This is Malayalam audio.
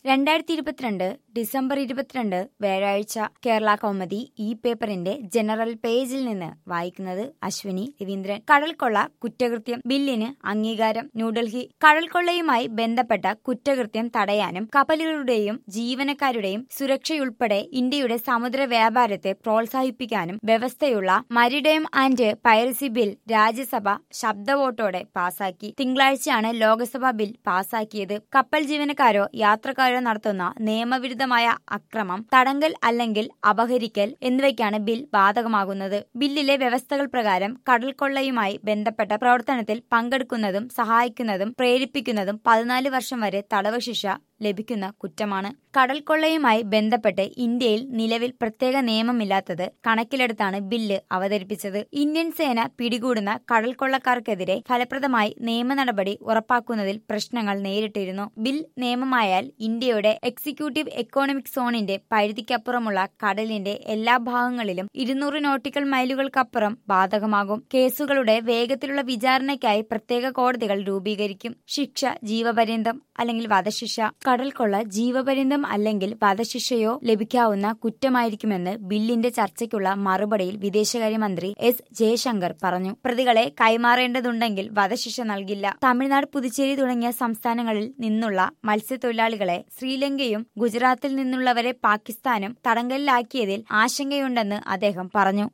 2022 ഡിസംബർ 22 വ്യാഴാഴ്ച കേരള കൗമുദി ഈ പേപ്പറിന്റെ ജനറൽ പേജിൽ നിന്ന് വായിക്കുന്നത് അശ്വിനി രവീന്ദ്രൻ. കടൽക്കൊള്ള കുറ്റകൃത്യം ബില്ലിന് അംഗീകാരം. ന്യൂഡൽഹി. കടൽക്കൊള്ളയുമായി ബന്ധപ്പെട്ട കുറ്റകൃത്യം തടയാനും കപ്പലുകളുടെയും ജീവനക്കാരുടെയും സുരക്ഷയുൾപ്പെടെ ഇന്ത്യയുടെ സമുദ്ര വ്യാപാരത്തെ പ്രോത്സാഹിപ്പിക്കാനും വ്യവസ്ഥയുള്ള maritime and piracy bill Rajya Sabha ശബ്ദവോട്ടോടെ പാസാക്കി. തിങ്കളാഴ്ചയാണ് ലോക്സഭ ബിൽ പാസാക്കിയത്. കപ്പൽ ജീവനക്കാരോ യാത്രക്കാരോ നടത്തുന്ന നിയമവിരുദ്ധമായ അക്രമം, തടങ്കൽ അല്ലെങ്കിൽ അപഹരിക്കൽ എന്നിവയ്ക്കാണ് ബിൽ ബാധകമാകുന്നത്. ബില്ലിലെ വ്യവസ്ഥകൾ പ്രകാരം കടൽക്കൊള്ളയുമായി ബന്ധപ്പെട്ട പ്രവർത്തനത്തിൽ പങ്കെടുക്കുന്നതും സഹായിക്കുന്നതും പ്രേരിപ്പിക്കുന്നതും 14 വർഷം വരെ തടവ് ശിക്ഷ ലഭിക്കുന്ന കുറ്റമാണ്. കടൽക്കൊള്ളയുമായി ബന്ധപ്പെട്ട് ഇന്ത്യയിൽ നിലവിൽ പ്രത്യേക നിയമമില്ലാത്തത് കണക്കിലെടുത്താണ് ബില്ല് അവതരിപ്പിച്ചത്. ഇന്ത്യൻ സേന പിടികൂടുന്ന കടൽക്കൊള്ളക്കാർക്കെതിരെ ഫലപ്രദമായി നിയമ നടപടി ഉറപ്പാക്കുന്നതിൽ പ്രശ്നങ്ങൾ നേരിട്ടിരുന്നു. ബിൽ നിയമമായാൽ ഇന്ത്യയുടെ എക്സിക്യൂട്ടീവ് എക്കോണമിക് സോണിന്റെ പരിധിക്കപ്പുറമുള്ള കടലിന്റെ എല്ലാ ഭാഗങ്ങളിലും 200 നോട്ടിക്കൽ മൈലുകൾക്കപ്പുറം ബാധകമാകും. കേസുകളുടെ വേഗത്തിലുള്ള വിചാരണയ്ക്കായി പ്രത്യേക കോടതികൾ രൂപീകരിക്കും. ശിക്ഷ ജീവപര്യന്തം അല്ലെങ്കിൽ വധശിക്ഷ. കടൽക്കൊള്ള ജീവപര്യന്തം അല്ലെങ്കിൽ വധശിക്ഷയോ ലഭിക്കാവുന്ന കുറ്റമായിരിക്കുമെന്ന് ബില്ലിന്റെ ചർച്ചയ്ക്കുള്ള മറുപടിയിൽ വിദേശകാര്യമന്ത്രി എസ് ജയശങ്കർ പറഞ്ഞു. പ്രതികളെ കൈമാറേണ്ടതുണ്ടെങ്കിൽ വധശിക്ഷ നൽകില്ല. തമിഴ്നാട്, പുതുച്ചേരി തുടങ്ങിയ സംസ്ഥാനങ്ങളിൽ നിന്നുള്ള മത്സ്യത്തൊഴിലാളികളെ ശ്രീലങ്കയും ഗുജറാത്തിൽ നിന്നുള്ളവരെ പാകിസ്ഥാനും തടങ്കലിലാക്കിയതിൽ ആശങ്കയുണ്ടെന്ന് അദ്ദേഹം പറഞ്ഞു.